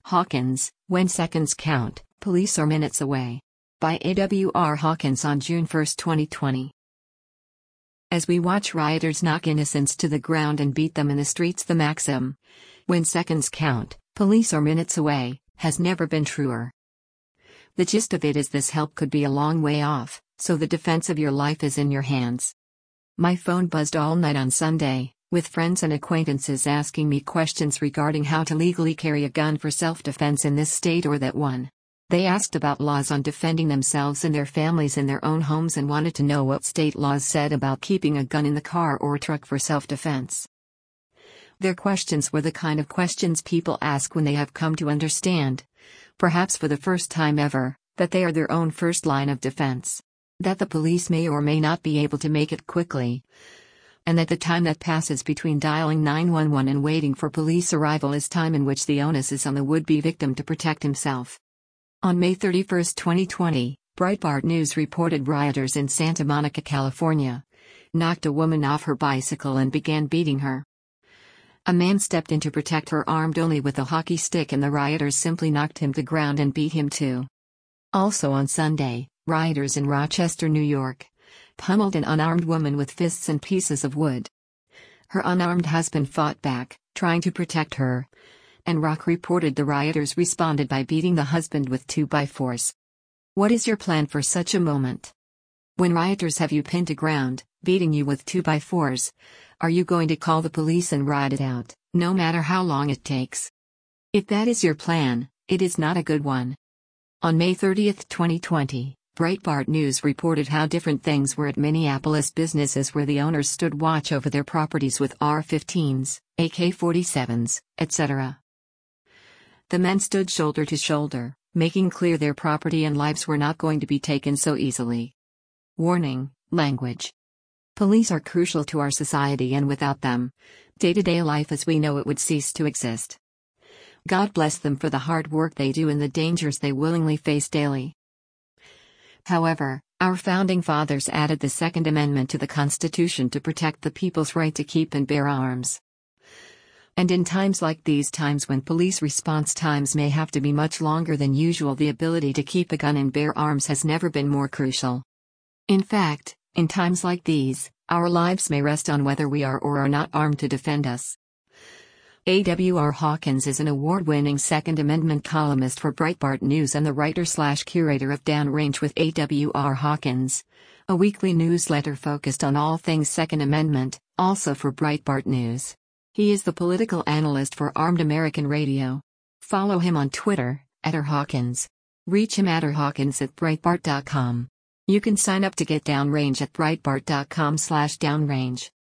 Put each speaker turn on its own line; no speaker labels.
Hawkins, When Seconds Count, Police Are Minutes Away. By A.W.R. Hawkins on June 1, 2020. As we watch rioters knock innocents to the ground and beat them in the streets, the maxim, "When seconds count, police are minutes away," has never been truer. The gist of it is this: help could be a long way off, so the defense of your life is in your hands. My phone buzzed all night on Sunday, with friends and acquaintances asking me questions regarding how to legally carry a gun for self-defense in this state or that one. They asked about laws on defending themselves and their families in their own homes and wanted to know what state laws said about keeping a gun in the car or truck for self-defense. Their questions were the kind of questions people ask when they have come to understand, perhaps for the first time ever, that they are their own first line of defense. That the police may or may not be able to make it quickly. And that the time that passes between dialing 911 and waiting for police arrival is time in which the onus is on the would-be victim to protect himself. On May 31, 2020, Breitbart News reported rioters in Santa Monica, California, knocked a woman off her bicycle and began beating her. A man stepped in to protect her, armed only with a hockey stick, and the rioters simply knocked him to the ground and beat him too. Also on Sunday, rioters in Rochester, New York, pummeled an unarmed woman with fists and pieces of wood. Her unarmed husband fought back, trying to protect her, and Rock reported the rioters responded by beating the husband with 2x4s. What is your plan for such a moment? When rioters have you pinned to ground, beating you with 2x4s, are you going to call the police and ride it out, no matter how long it takes? If that is your plan, it is not a good one. On May 30, 2020, Breitbart News reported how different things were at Minneapolis businesses where the owners stood watch over their properties with AR-15s, AK-47s, etc. The men stood shoulder to shoulder, making clear their property and lives were not going to be taken so easily. Warning: language. Police are crucial to our society, and without them, day-to-day life as we know it would cease to exist. God bless them for the hard work they do and the dangers they willingly face daily. However, our founding fathers added the Second Amendment to the Constitution to protect the people's right to keep and bear arms. And in times like these, times when police response times may have to be much longer than usual, the ability to keep a gun and bear arms has never been more crucial. In fact, in times like these, our lives may rest on whether we are or are not armed to defend us. A.W.R. Hawkins is an award-winning Second Amendment columnist for Breitbart News and the writer/curator of Downrange with A.W.R. Hawkins, a weekly newsletter focused on all things Second Amendment, also for Breitbart News. He is the political analyst for Armed American Radio. Follow him on Twitter, @rhawkins. Reach him at rhawkins@breitbart.com. You can sign up to get Downrange at breitbart.com/downrange.